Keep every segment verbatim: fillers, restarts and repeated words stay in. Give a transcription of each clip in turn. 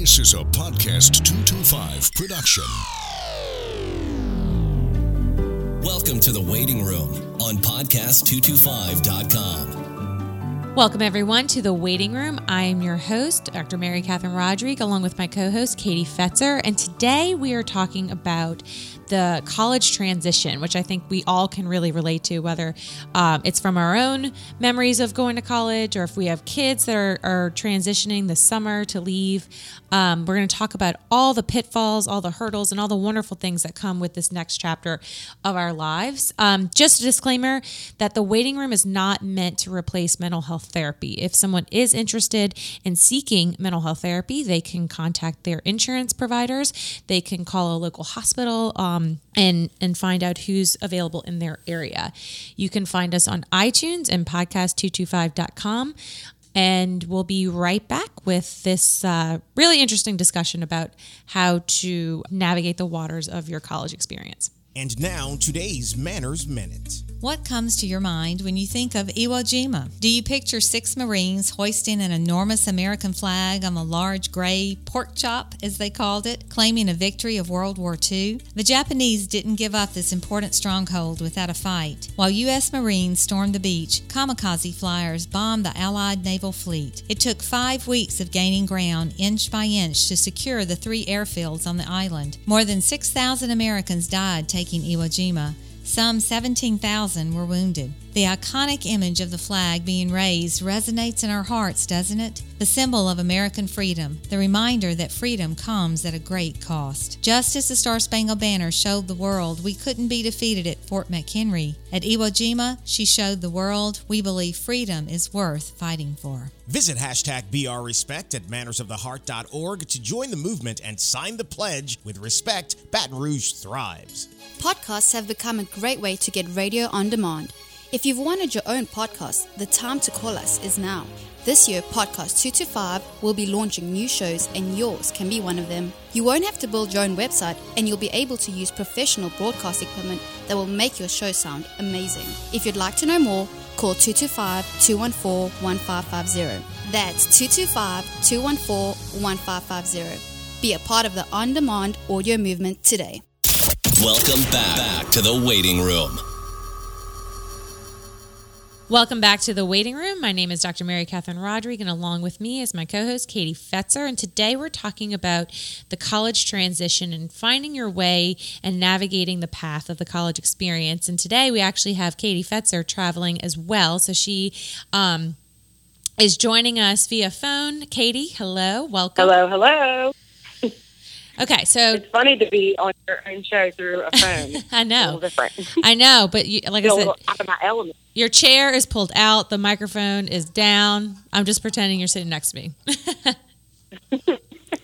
This is a Podcast two twenty-five production. Welcome to The Waiting Room on podcast two twenty-five dot com. Welcome, everyone, to The Waiting Room. I am your host, Doctor Mary Catherine Rodrigue, along with my co-host, Katie Fetzer. And today we are talking about the college transition, which I think we all can really relate to, whether um, it's from our own memories of going to college or if we have kids that are, are transitioning this summer to leave. Um, we're going to talk about all the pitfalls, all the hurdles, and all the wonderful things that come with this next chapter of our lives. Um, just a disclaimer that The Waiting Room is not meant to replace mental health therapy. If someone is interested in seeking mental health therapy, they can contact their insurance providers. They can call a local hospital um, and, and find out who's available in their area. You can find us on iTunes and podcast two twenty-five dot com. And we'll be right back with this uh, really interesting discussion about how to navigate the waters of your college experience. And now, today's Manners Minute. What comes to your mind when you think of Iwo Jima? Do you picture six Marines hoisting an enormous American flag on a large gray pork chop, as they called it, claiming a victory of World War Two? The Japanese didn't give up this important stronghold without a fight. While U S Marines stormed the beach, kamikaze flyers bombed the Allied naval fleet. It took five weeks of gaining ground, inch by inch, to secure the three airfields on the island. More than six thousand Americans died taking Iwo Jima. Some seventeen thousand were wounded. The iconic image of the flag being raised resonates in our hearts, doesn't it? The symbol of American freedom, the reminder that freedom comes at a great cost. Just as the Star-Spangled Banner showed the world we couldn't be defeated at Fort McHenry, at Iwo Jima, she showed the world we believe freedom is worth fighting for. Visit hashtag BeOurRespect at manners of the heart dot org to join the movement and sign the pledge. With respect, Baton Rouge thrives. Podcasts have become a great way to get radio on demand. If you've wanted your own podcast, the time to call us is now. This year, Podcast two twenty-five will be launching new shows, and yours can be one of them. You won't have to build your own website, and you'll be able to use professional broadcast equipment that will make your show sound amazing. If you'd like to know more, call two two five, two one four, one five five zero. That's two two five, two one four, one five five zero. Be a part of the on-demand audio movement today. Welcome back, back to The Waiting Room. Welcome back to The Waiting Room. My name is Doctor Mary Catherine Rodrigue, and along with me is my co-host, Katie Fetzer. And today we're talking about the college transition and finding your way and navigating the path of the college experience. And today we actually have Katie Fetzer traveling as well. So she um, is joining us via phone. Katie, hello. Welcome. Hello, hello. Okay, so it's funny to be on your own show through a phone. I know, a little different. I know, but you, like I said, out of my element. Your chair is pulled out, the microphone is down. I'm just pretending you're sitting next to me. um,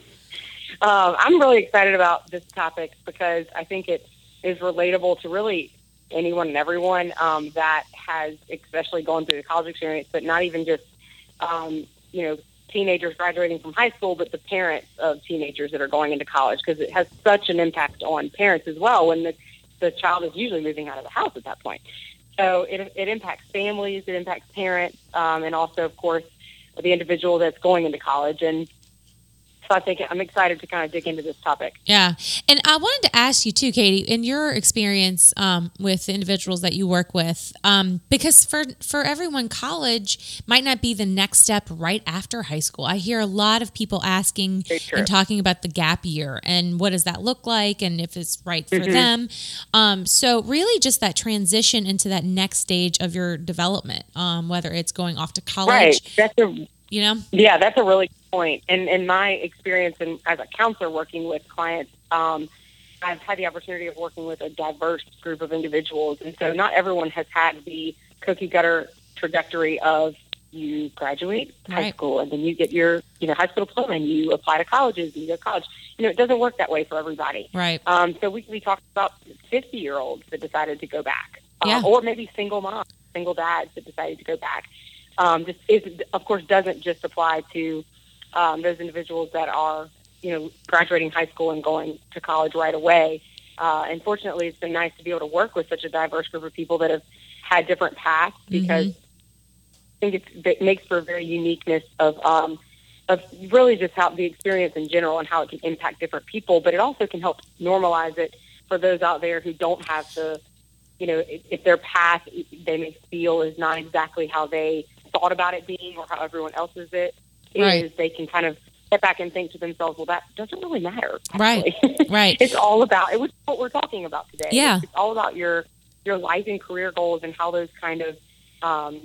I'm really excited about this topic because I think it is relatable to really anyone and everyone um, that has, especially gone through the college experience, but not even just, um, you know, teenagers graduating from high school, but the parents of teenagers that are going into college, because it has such an impact on parents as well when the, the child is usually moving out of the house at that point. So it, it impacts families, it impacts parents, um, and also, of course, the individual that's going into college. And so I think I'm excited to kind of dig into this topic. Yeah. And I wanted to ask you too, Katie, in your experience um, with the individuals that you work with, um, because for, for everyone, college might not be the next step right after high school. I hear a lot of people asking and talking about the gap year and what does that look like and if it's right for mm-hmm. them. Um, so really just that transition into that next stage of your development, um, whether it's going off to college. Right. That's a, you know? Yeah, that's a really point. And in my experience and as a counselor working with clients, um, I've had the opportunity of working with a diverse group of individuals. And so not everyone has had the cookie cutter trajectory of you graduate right. high school and then you get your, you know, high school diploma and you apply to colleges and you go to college. You know, it doesn't work that way for everybody. Right. Um, so we, we talked about fifty year olds that decided to go back yeah. um, or maybe single moms, single dads that decided to go back. Um, this is, of course, doesn't just apply to um, those individuals that are, you know, graduating high school and going to college right away. Uh, and fortunately, it's been nice to be able to work with such a diverse group of people that have had different paths because mm-hmm. I think it's, it makes for a very uniqueness of um, of really just how the experience in general and how it can impact different people, but it also can help normalize it for those out there who don't have the, you know, if, if their path they may feel is not exactly how they thought about it being or how everyone else's it is, right. They can kind of step back and think to themselves, well, that doesn't really matter. Actually. Right, right. It's all about, it was what we're talking about today. Yeah. It's, it's all about your, your life and career goals and how those kind of, um,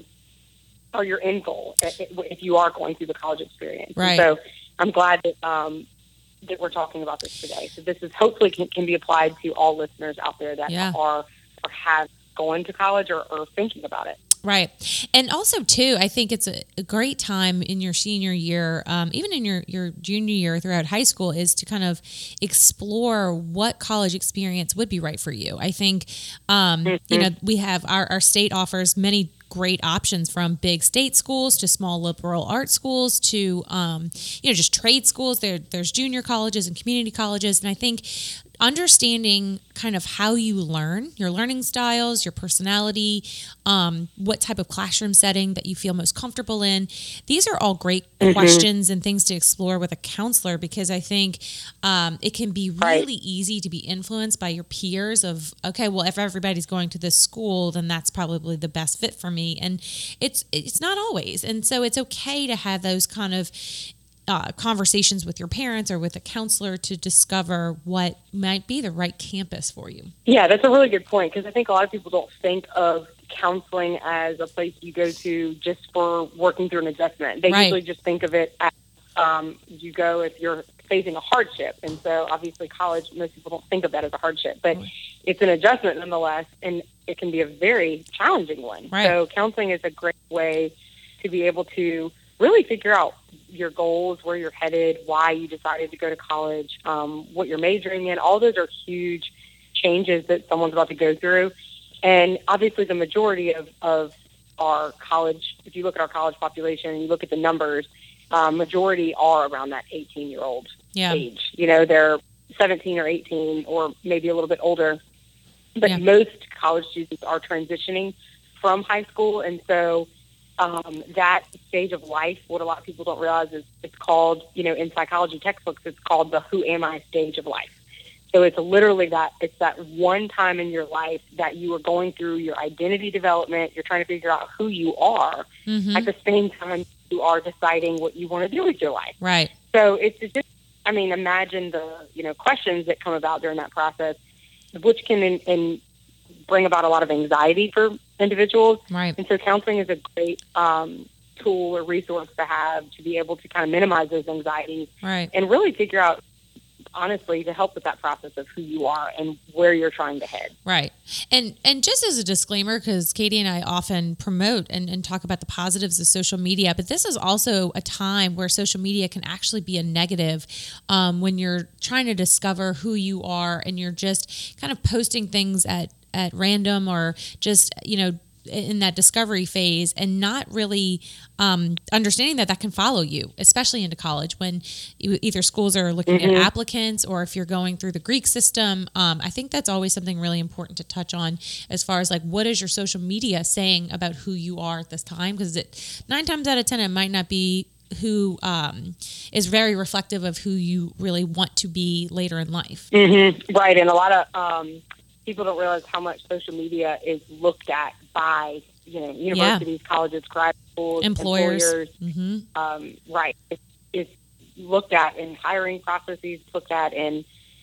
are your end goal if you are going through the college experience. Right. And so I'm glad that um, that we're talking about this today. So this is hopefully can, can be applied to all listeners out there that yeah. are or have gone to college or, or thinking about it. Right. And also, too, I think it's a, a great time in your senior year, um, even in your, your junior year throughout high school, is to kind of explore what college experience would be right for you. I think, um, mm-hmm. you know, we have our, our state offers many great options, from big state schools to small liberal arts schools to, um, you know, just trade schools. There, there's junior colleges and community colleges. And I think understanding kind of how you learn, your learning styles, your personality, um, what type of classroom setting that you feel most comfortable in. These are all great mm-hmm. questions and things to explore with a counselor, because I think um, it can be really right. easy to be influenced by your peers of, okay, well, if everybody's going to this school, then that's probably the best fit for me. And it's it's not always. And so it's okay to have those kind of Uh, conversations with your parents or with a counselor to discover what might be the right campus for you. Yeah, that's a really good point, because I think a lot of people don't think of counseling as a place you go to just for working through an adjustment. They right. usually just think of it as um, you go if you're facing a hardship. And so obviously college, most people don't think of that as a hardship, but right. it's an adjustment nonetheless, and it can be a very challenging one. Right. So counseling is a great way to be able to really figure out your goals, where you're headed, why you decided to go to college, um, what you're majoring in. All those are huge changes that someone's about to go through. And obviously the majority of, of our college, if you look at our college population and you look at the numbers, um, majority are around that eighteen-year-old yeah. age. You know, they're seventeen or eighteen or maybe a little bit older. But yeah. most college students are transitioning from high school, and so Um, that stage of life, what a lot of people don't realize is it's called, you know, in psychology textbooks, it's called the who am I stage of life. So it's literally that, it's that one time in your life that you are going through your identity development, you're trying to figure out who you are, mm-hmm. at the same time you are deciding what you want to do with your life. Right. So it's just, I mean, imagine the, you know, questions that come about during that process, which can in, in bring about a lot of anxiety for individuals. Right. And so counseling is a great um, tool or resource to have to be able to kind of minimize those anxieties right. and really figure out, honestly, to help with that process of who you are and where you're trying to head. Right. And and just as a disclaimer, because Katie and I often promote and, and talk about the positives of social media, but this is also a time where social media can actually be a negative um, when you're trying to discover who you are and you're just kind of posting things at at random or just, you know, in that discovery phase and not really um, understanding that that can follow you, especially into college when you, either schools are looking mm-hmm. at applicants or if you're going through the Greek system. Um, I think that's always something really important to touch on as far as like, what is your social media saying about who you are at this time? Because it nine times out of ten, it might not be who um, is very reflective of who you really want to be later in life. Mm-hmm. Right. And a lot of um, people don't realize how much social media is looked at by, you know, universities, yeah. colleges, grad schools, employers. employers. Mm-hmm. Um, right. It's, it's looked at in hiring processes, looked at in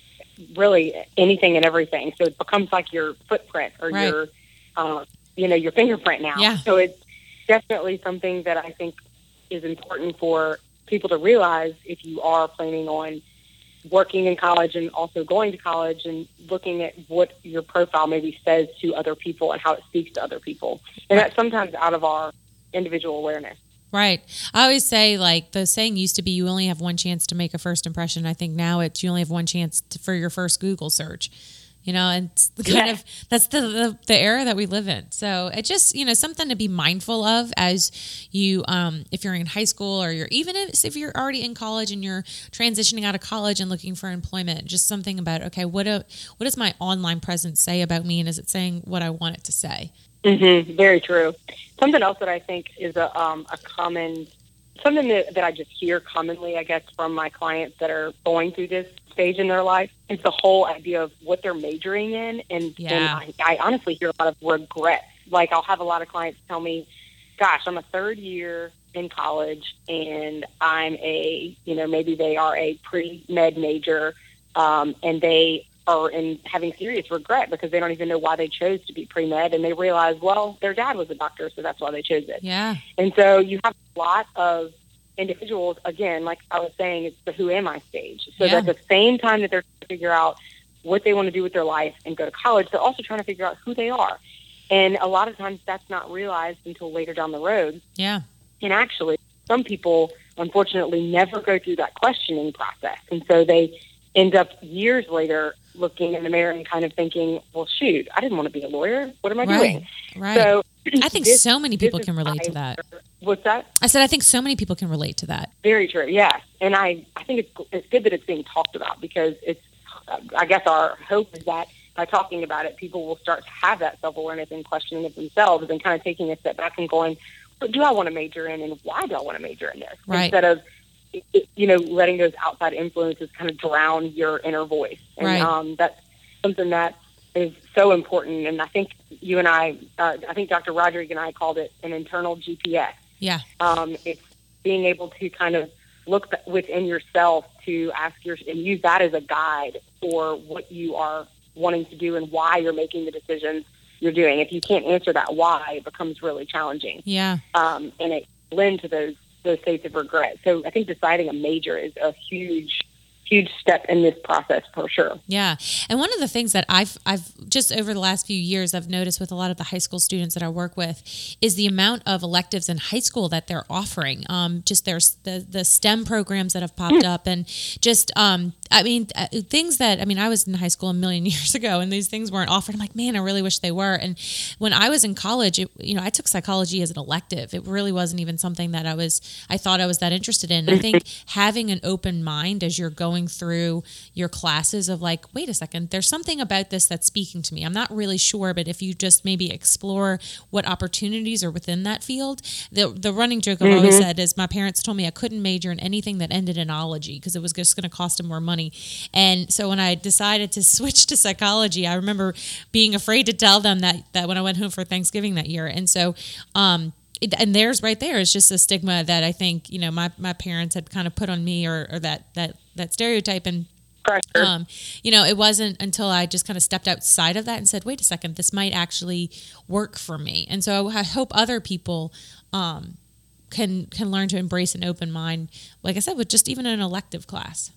really anything and everything. So it becomes like your footprint or right. your, uh, you know, your fingerprint now. Yeah. So it's definitely something that I think is important for people to realize if you are planning on working in college and also going to college and looking at what your profile maybe says to other people and how it speaks to other people. And that's sometimes out of our individual awareness. Right. I always say, like, the saying used to be you only have one chance to make a first impression. I think now it's you only have one chance to, for your first Google search. You know, and it's the kind yeah. of, that's the, the the era that we live in. So it's just, you know, something to be mindful of as you, um, if you're in high school or you're, even if, if you're already in college and you're transitioning out of college and looking for employment, just something about, okay, what a, what does my online presence say about me? And is it saying what I want it to say? Mm-hmm. Very true. Something else that I think is a, um, a common something that, that I just hear commonly, I guess, from my clients that are going through this stage in their life is the whole idea of what they're majoring in. And, Yeah. and I, I honestly hear a lot of regret. Like, I'll have a lot of clients tell me, gosh, I'm a third year in college and I'm a, you know, maybe they are a pre-med major, um, and they are in having serious regret because they don't even know why they chose to be pre-med, and they realize, well, their dad was a doctor, so that's why they chose it. Yeah. And so you have a lot of individuals, again, like I was saying, it's the who am I stage. So Yeah. at the same time that they're trying to figure out what they want to do with their life and go to college, they're also trying to figure out who they are. And a lot of times that's not realized until later down the road. Yeah. And actually, some people, unfortunately, never go through that questioning process. And so they end up years later looking in the mirror and kind of thinking, well, shoot, I didn't want to be a lawyer. What am I Right. doing? Right. So I think this- so many people this can is relate to why- that. What's that? I said, I think so many people can relate to that. Very true, yes. And I, I think it's, it's good that it's being talked about because it's, I guess our hope is that by talking about it, people will start to have that self-awareness and questioning of themselves and kind of taking a step back and going, what do I want to major in and why do I want to major in this? Right. Instead of, you know, letting those outside influences kind of drown your inner voice. And Right. um, that's something that is so important. And I think you and I, uh, I think Doctor Roderick and I called it an internal G P S. Yeah. Um, it's being able to kind of look within yourself to ask your and use that as a guide for what you are wanting to do and why you're making the decisions you're doing. If you can't answer that why, it becomes really challenging. Yeah. Um, and it lends to those those states of regret. So I think deciding a major is a huge, huge step in this process for sure. Yeah. And one of the things that I've I've just over the last few years I've noticed with a lot of the high school students that I work with is the amount of electives in high school that they're offering. Um, just there's the the STEM programs that have popped up and just um I mean uh, things that I mean I was in high school a million years ago and these things weren't offered. I'm like, man, I really wish they were. And when I was in college, it, you know, I took psychology as an elective. It really wasn't even something that I was I thought I was that interested in. I think having an open mind as you're going through your classes of like, wait a second, there's something about this that's speaking to me. I'm not really sure, but if you just maybe explore what opportunities are within that field. The the running joke I've always said is my parents told me I couldn't major in anything that ended in ology because it was just going to cost them more money. And so when I decided to switch to psychology, I remember being afraid to tell them that, that when I went home for Thanksgiving that year. And so, um, and there's right there is just a stigma that I think, you know, my, my parents had kind of put on me or, or that, that, that stereotype. And, Pressure. um, you know, it wasn't until I just kind of stepped outside of that and said, wait a second, this might actually work for me. And so I hope other people, um, can, can learn to embrace an open mind, like I said, with just even an elective class.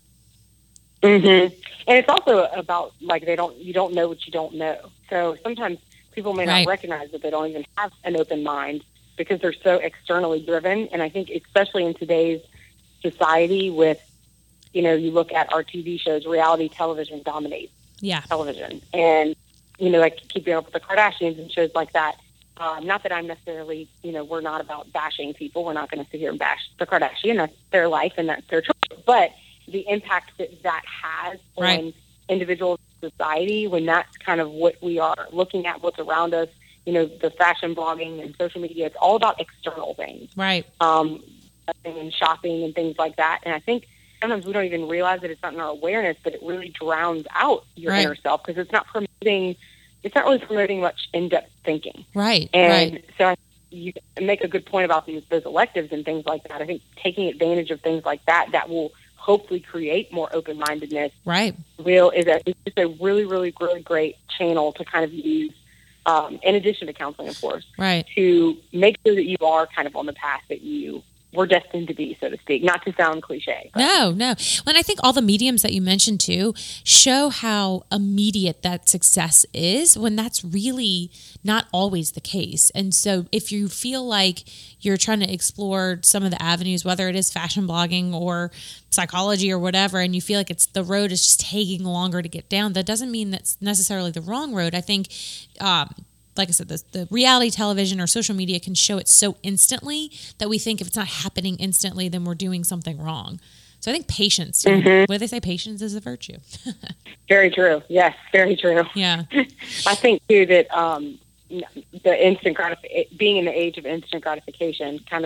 Mm-hmm. And it's also about like they don't you don't know what you don't know. So sometimes people may Right. not recognize that they don't even have an open mind because they're so externally driven. And I think especially in today's society with, you know, you look at our T V shows, reality television dominates Yeah. television. And, you know, like keeping up with the Kardashians and shows like that. Um, not that I'm necessarily, you know, we're not about bashing people. We're not going to sit here and bash the Kardashian. That's their life and that's their choice. But the impact that that has Right. on individuals in society, when that's kind of what we are looking at, what's around us, you know, the fashion blogging and social media, it's all about external things, Right. um, and shopping and things like that. And I think sometimes we don't even realize that it's not in our awareness, but it really drowns out your Right. inner self because it's not promoting, it's not really promoting much in-depth thinking. Right. And right. so I, you make a good point about these those electives and things like that. I think taking advantage of things like that, that will hopefully create more open-mindedness. Right. Will is a, it's just a really, really, really great channel to kind of use, um, in addition to counseling, of course, Right. to make sure that you are kind of on the path that you were destined to be, so to speak. Not to sound cliche. but- No, no. Well, and I think all the mediums that you mentioned too show how immediate that success is when that's really not always the case. And so if you feel like you're trying to explore some of the avenues, whether it is fashion blogging or psychology or whatever, and you feel like it's the road is just taking longer to get down, that doesn't mean that's necessarily the wrong road. I think, um, like I said, the, the reality television or social media can show it so instantly that we think if it's not happening instantly, then we're doing something wrong. So I think patience, Mm-hmm. what do they say? Patience is a virtue. Very true. Yes, very true. Yeah. I think too that um, the instant gratification, being in the age of instant gratification, kind of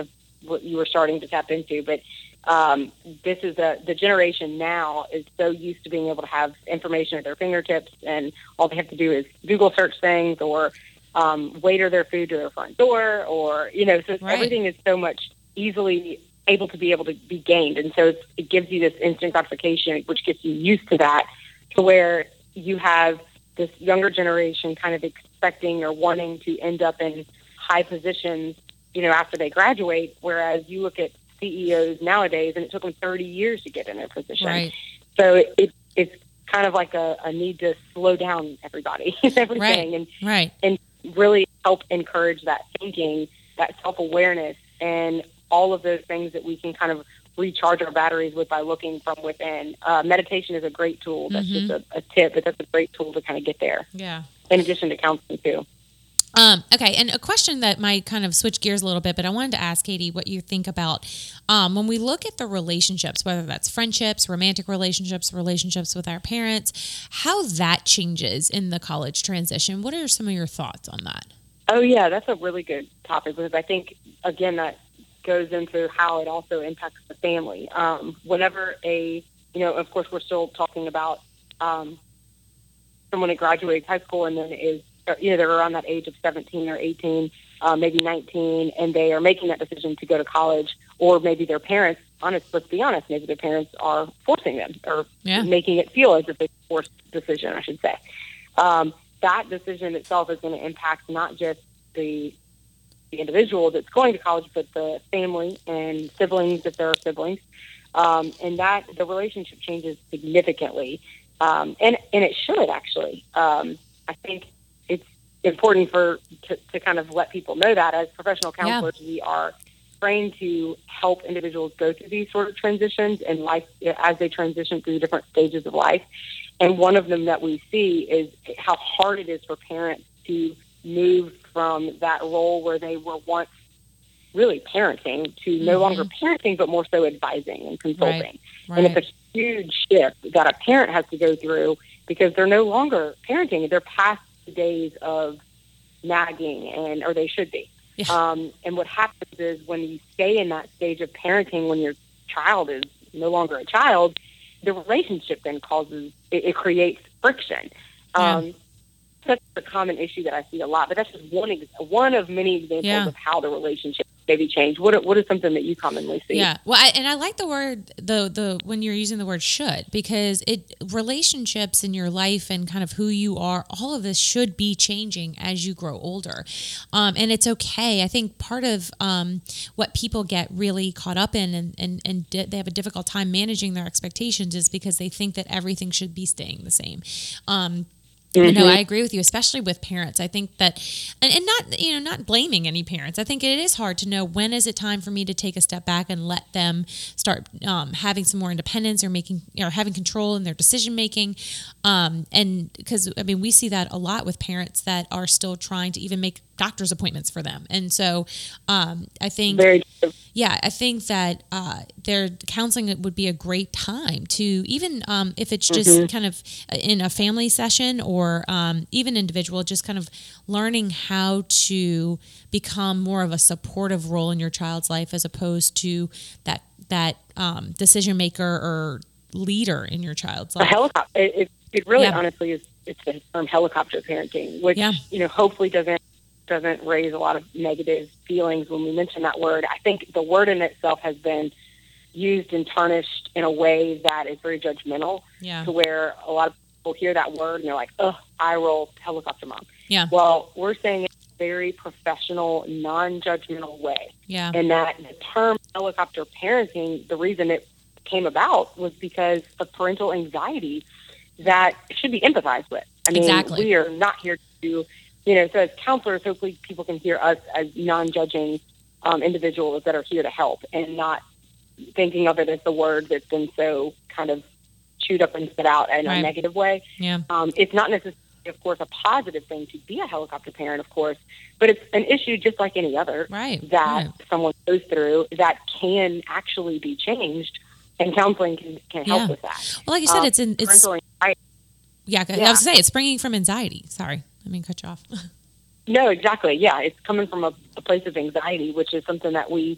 what you were starting to tap into. But um, this is a, the generation now is so used to being able to have information at their fingertips, and all they have to do is Google search things or um, waiter their food to their front door, or, you know, so Right. everything is so much easily able to be able to be gained. And so it's, it gives you this instant gratification, which gets you used to that, to where you have this younger generation kind of expecting or wanting to end up in high positions, you know, after they graduate, whereas you look at C E Os nowadays, and it took them thirty years to get in their position. Right. So it, it, it's kind of like a, a need to slow down everybody and everything, Right. and Right. and really help encourage that thinking, that self-awareness, and all of those things that we can kind of recharge our batteries with by looking from within. Uh, meditation is a great tool. That's Mm-hmm. just a, a tip, but that's a great tool to kind of get there, Yeah. in addition to counseling too. Um, okay, and a question that might kind of switch gears a little bit, but I wanted to ask Katie what you think about um, when we look at the relationships, whether that's friendships, romantic relationships, relationships with our parents, how that changes in the college transition. What are some of your thoughts on that? Oh, yeah, that's a really good topic, because I think, again, that goes into how it also impacts the family. Um, whenever a, you know, of course, we're still talking about um, someone that graduates high school and then is, you know, they're around that age of seventeen or eighteen, uh, maybe nineteen, and they are making that decision to go to college, or maybe their parents, honest, let's be honest, maybe their parents are forcing them, or Yeah. making it feel as if it's a forced decision, I should say. Um, that decision itself is going to impact not just the the individual that's going to college, but the family and siblings, if there are siblings, um, and that the relationship changes significantly, um, and and it should actually. Um, I think it's important for to, to kind of let people know that as professional counselors, yeah. we are trained to help individuals go through these sort of transitions in life as they transition through different stages of life. And one of them that we see is how hard it is for parents to move from that role where they were once really parenting to mm-hmm. no longer parenting, but more so advising and consulting. Right. Right. And it's a huge shift that a parent has to go through, because they're no longer parenting. They're past the days of nagging, and or they should be. Yeah. Um, and what happens is when you stay in that stage of parenting, when your child is no longer a child, the relationship then causes, it, it creates friction. Yeah. Um, that's a common issue that I see a lot, but that's just one ex- one of many examples yeah. of how the relationship maybe change. What what is something that you commonly see? Yeah, well, I, and I like the word the the when you're using the word should, because it relationships in your life and kind of who you are, all of this should be changing as you grow older, um, and it's okay. I think part of um, what people get really caught up in and and and di- they have a difficult time managing their expectations is because they think that everything should be staying the same. Um, Mm-hmm. No, I agree with you, especially with parents. I think that, and, and not, you know, not blaming any parents. I think it is hard to know when is it time for me to take a step back and let them start um, having some more independence or making, or having control in their decision making. Um, and because, I mean, we see that a lot with parents that are still trying to even make doctor's appointments for them. And so um, I think, Very true. yeah, I think that uh, their counseling would be a great time to, even um, if it's just mm-hmm. kind of in a family session or um, even individual, just kind of learning how to become more of a supportive role in your child's life as opposed to that that um, decision maker or leader in your child's life. A helicopter. It, it, it really Yeah. honestly is, it's the term helicopter parenting, which, Yeah. you know, hopefully doesn't doesn't raise a lot of negative feelings when we mention that word. I think the word in itself has been used and tarnished in a way that is very judgmental, Yeah. to where a lot of people hear that word and they're like, ugh, eye roll, helicopter mom. Yeah. Well, we're saying it in a very professional, non-judgmental way. Yeah. And that the term helicopter parenting, the reason it came about was because of parental anxiety that should be empathized with. I mean, Exactly. we are not here to, you know, so as counselors, hopefully people can hear us as non-judging um, individuals that are here to help, and not thinking of it as the word that's been so kind of chewed up and spit out in Right. a negative way. Yeah. Um, it's not necessarily, of course, a positive thing to be a helicopter parent, of course, but it's an issue just like any other Right. that Right. someone goes through that can actually be changed, and counseling can, can help Yeah. with that. Well, like you said, Um, it's in, it's, parental anxiety. yeah, I Yeah. was going to say, it's springing from anxiety. Sorry. I mean, cut you off. No, exactly. Yeah, it's coming from a, a place of anxiety, which is something that we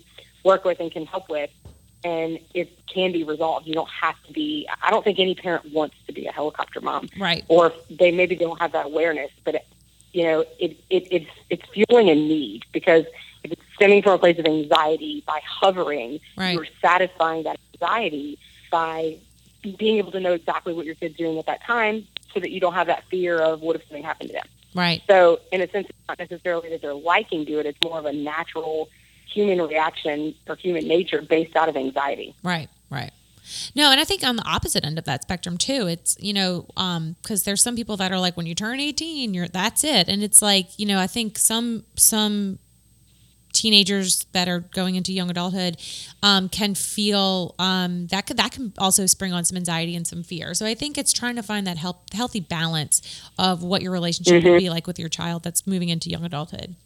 work with and can help with, and it can be resolved. You don't have to be, I don't think any parent wants to be a helicopter mom. Right. Or they maybe don't have that awareness, but, it, you know, it, it, it's, it's fueling a need, because if it's stemming from a place of anxiety, by hovering, right. you're satisfying that anxiety by being able to know exactly what your kid's doing at that time, so that you don't have that fear of what if something happened to them. Right. So in a sense, it's not necessarily that they're liking to it. It's more of a natural human reaction or human nature based out of anxiety. Right, right. No, and I think on the opposite end of that spectrum too, it's, you know, um, because there's some people that are like, when you turn eighteen, you're that's it. And it's like, you know, I think some some teenagers that are going into young adulthood um, can feel um, that could that can also spring on some anxiety and some fear. So I think it's trying to find that help, healthy balance of what your relationship mm-hmm. will be like with your child that's moving into young adulthood.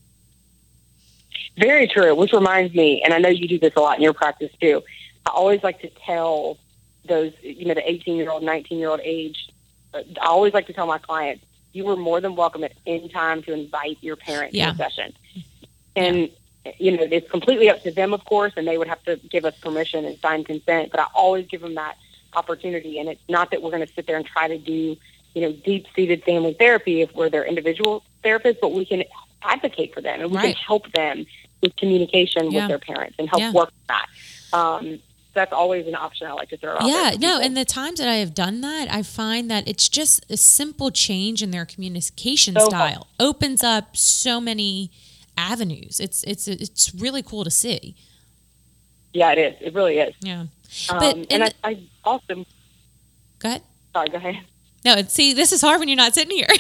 Very true, which reminds me, and I know you do this a lot in your practice too, I always like to tell those, you know, the eighteen-year-old, nineteen-year-old age, I always like to tell my clients, you were more than welcome at any time to invite your parent yeah. to a session. And, yeah. you know, it's completely up to them, of course, and they would have to give us permission and sign consent, but I always give them that opportunity. And it's not that we're going to sit there and try to do, you know, deep-seated family therapy if we're their individual therapists, but we can advocate for them, and we right. can help them with communication yeah. with their parents and help yeah. work with that. Um, that's always an option I like to throw out yeah, there. no, and the times that I have done that, I find that it's just a simple change in their communication so style cool. opens up so many avenues. It's it's it's really cool to see. Yeah, it is. It really is. Yeah, um, but and the, I, I also go ahead. Sorry, go ahead. No, see, this is hard when you're not sitting here.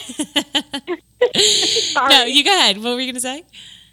Sorry. No, you go ahead. What were you going to say?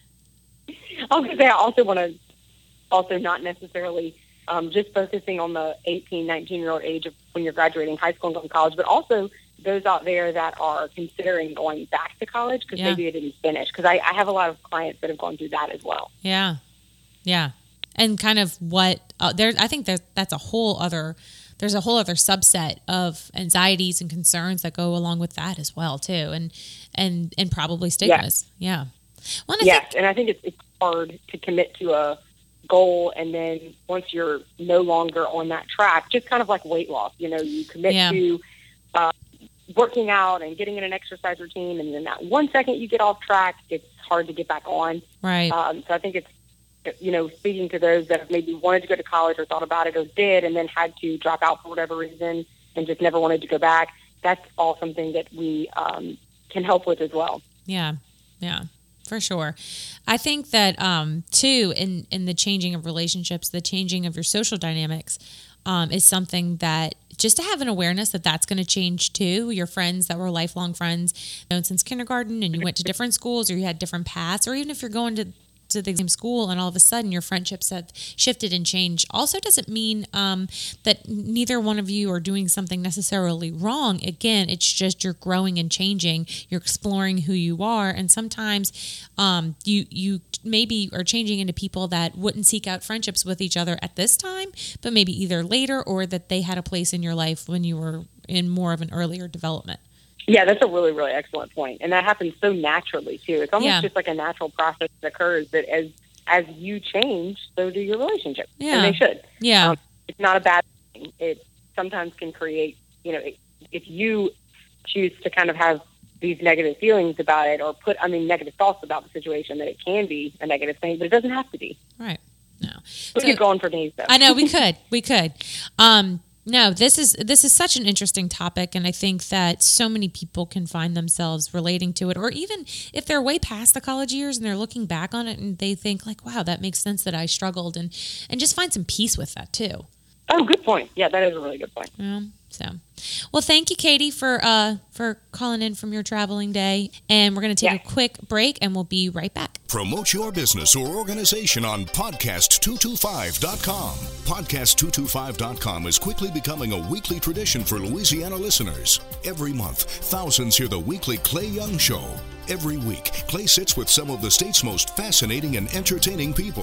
I was going to say I also want to also not necessarily um, just focusing on the eighteen, nineteen-year-old age of when you're graduating high school and going to college, but also those out there that are considering going back to college because yeah. maybe they didn't finish. Because I, I have a lot of clients that have gone through that as well. Yeah, yeah. And kind of what, uh, there. I think there's, that's a whole other, there's a whole other subset of anxieties and concerns that go along with that as well, too. And and, and probably stigmas. Yeah. yeah. Well, and I yes, think, and I think it's, it's hard to commit to a goal, and then once you're no longer on that track, just kind of like weight loss, you know, you commit yeah. to uh, working out and getting in an exercise routine, and then that one second you get off track, it's hard to get back on. Right. Um, so I think it's, you know, speaking to those that have maybe wanted to go to college or thought about it or did and then had to drop out for whatever reason and just never wanted to go back, that's all something that we um, can help with as well. Yeah, yeah. For sure. I think that, um, too, in, in the changing of relationships, the changing of your social dynamics um, is something that just to have an awareness that that's going to change, too. Your friends that were lifelong friends known since kindergarten and you went to different schools or you had different paths, or even if you're going to to the same school and all of a sudden your friendships have shifted and changed also doesn't mean um, that neither one of you are doing something necessarily wrong. Again, it's just you're growing and changing. You're exploring who you are. And sometimes um, you, you maybe are changing into people that wouldn't seek out friendships with each other at this time, but maybe either later or that they had a place in your life when you were in more of an earlier development. Yeah, that's a really, really excellent point. And that happens so naturally, too. It's almost yeah. just like a natural process that occurs that as as you change, so do your relationships. Yeah. And they should. Yeah. Um, it's not a bad thing. It sometimes can create, you know, if you choose to kind of have these negative feelings about it or put, I mean, negative thoughts about the situation, that it can be a negative thing, but it doesn't have to be. Right. No. We So- could go on for days, though. I know we could, we could. Um, no, this is this is such an interesting topic, and I think that so many people can find themselves relating to it, or even if they're way past the college years and they're looking back on it and they think like, "Wow, that makes sense that I struggled," and and just find some peace with that too. Oh, good point. Yeah, that is a really good point. Yeah. So, well, thank you, Katie, for uh for calling in from your traveling day, and we're going to take Yeah. a quick break, and we'll be right back. Promote your business or organization on podcast two twenty-five dot com. podcast two twenty-five dot com is quickly becoming a weekly tradition for Louisiana listeners. Every month, thousands hear the weekly Clay Young Show. Every week, Clay sits with some of the state's most fascinating and entertaining people.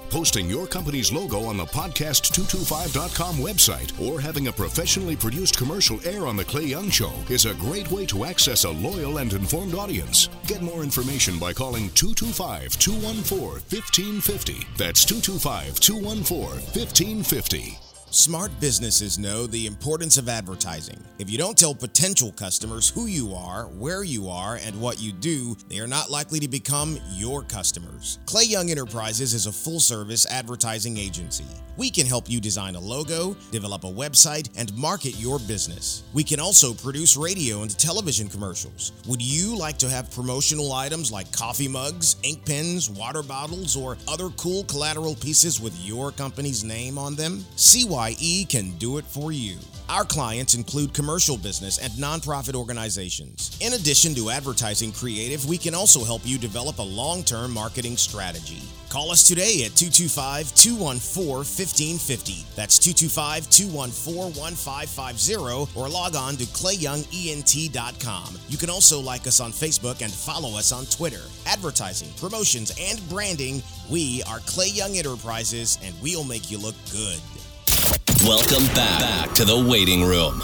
Posting your company's logo on the podcast two twenty-five dot com website or having a professionally produced commercial air on The Clay Young Show is a great way to access a loyal and informed audience. Get more information by calling two two five, two one four, one five five zero. That's two two five, two one four, one five five zero. Smart businesses know the importance of advertising. If you don't tell potential customers who you are, where you are, and what you do, they are not likely to become your customers. Clay Young Enterprises is a full-service advertising agency. We can help you design a logo, develop a website, and market your business. We can also produce radio and television commercials. Would you like to have promotional items like coffee mugs, ink pens, water bottles, or other cool collateral pieces with your company's name on them? C Y E can do it for you. Our clients include commercial business and nonprofit organizations. In addition to advertising creative, we can also help you develop a long-term marketing strategy. Call us today at two two five, two one four, one five five zero. That's two two five, two one four, one five five zero or log on to clay young ent dot com. You can also like us on Facebook and follow us on Twitter. Advertising, promotions, and branding, we are Clay Young Enterprises, and we'll make you look good. Welcome back, back to the waiting room.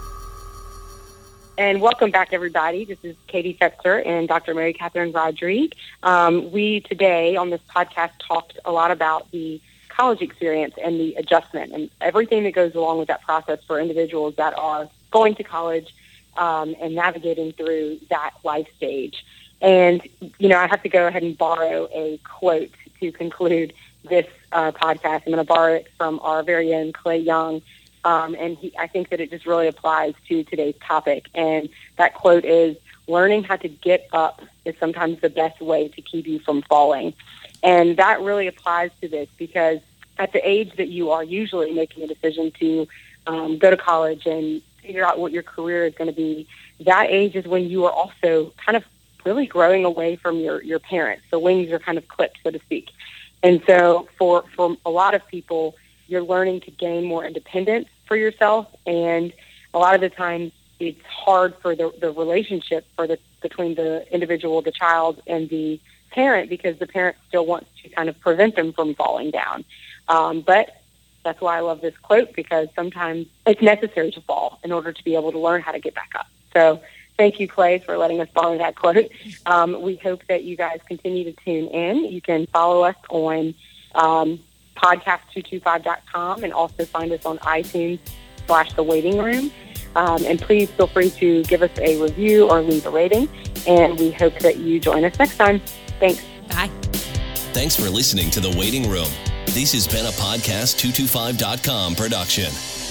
And welcome back, everybody. This is Katie Fetzer and Doctor Mary Catherine Rodrigue. Um, we today on this podcast talked a lot about the college experience and the adjustment and everything that goes along with that process for individuals that are going to college um, and navigating through that life stage. And, you know, I have to go ahead and borrow a quote to conclude this uh, podcast. I'm going to borrow it from our very own Clay Young. Um, and he, I think that it just really applies to today's topic. And that quote is, learning how to get up is sometimes the best way to keep you from falling. And that really applies to this because at the age that you are usually making a decision to um, go to college and figure out what your career is going to be, that age is when you are also kind of really growing away from your, your parents. The wings are kind of clipped, so to speak. And so for, for a lot of people, you're learning to gain more independence for yourself. And a lot of the times it's hard for the, the relationship for the between the individual, the child, and the parent because the parent still wants to kind of prevent them from falling down. Um, but that's why I love this quote, because sometimes it's necessary to fall in order to be able to learn how to get back up. So thank you, Clay, for letting us borrow that quote. Um, we hope that you guys continue to tune in. You can follow us on um, podcast two twenty-five dot com and also find us on iTunes slash The Waiting Room. Um, and please feel free to give us a review or leave a rating. And we hope that you join us next time. Thanks. Bye. Thanks for listening to The Waiting Room. This has been a podcast two twenty-five dot com production.